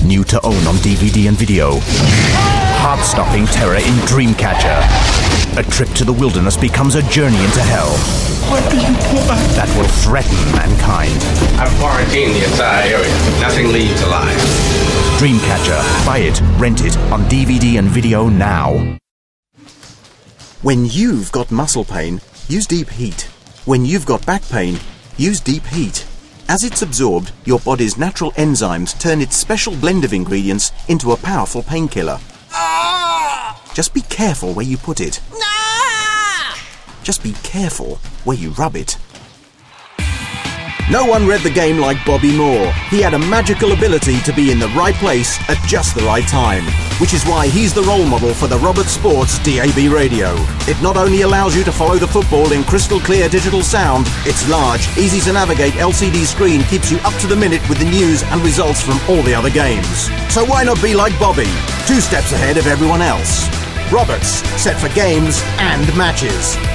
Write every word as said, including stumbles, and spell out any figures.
new to own on D V D and video. Heart-stopping terror in Dreamcatcher. A trip to the wilderness becomes a journey into hell that will threaten mankind. I've quarantined the entire area. Nothing leaves alive. Dreamcatcher. Buy it, rent it on D V D and video now. When you've got muscle pain, use Deep Heat. When you've got back pain, use Deep Heat. As it's absorbed, your body's natural enzymes turn its special blend of ingredients into a powerful painkiller. Just be careful where you put it. Just be careful where you rub it. No one read the game like Bobby Moore. He had a magical ability to be in the right place at just the right time, which is why he's the role model for the Robert Sports D A B radio. It not only allows you to follow the football in crystal clear digital sound, its large, easy to navigate L C D screen keeps you up to the minute with the news and results from all the other games. So why not be like Bobby, two steps ahead of everyone else? Roberts, set for games and matches.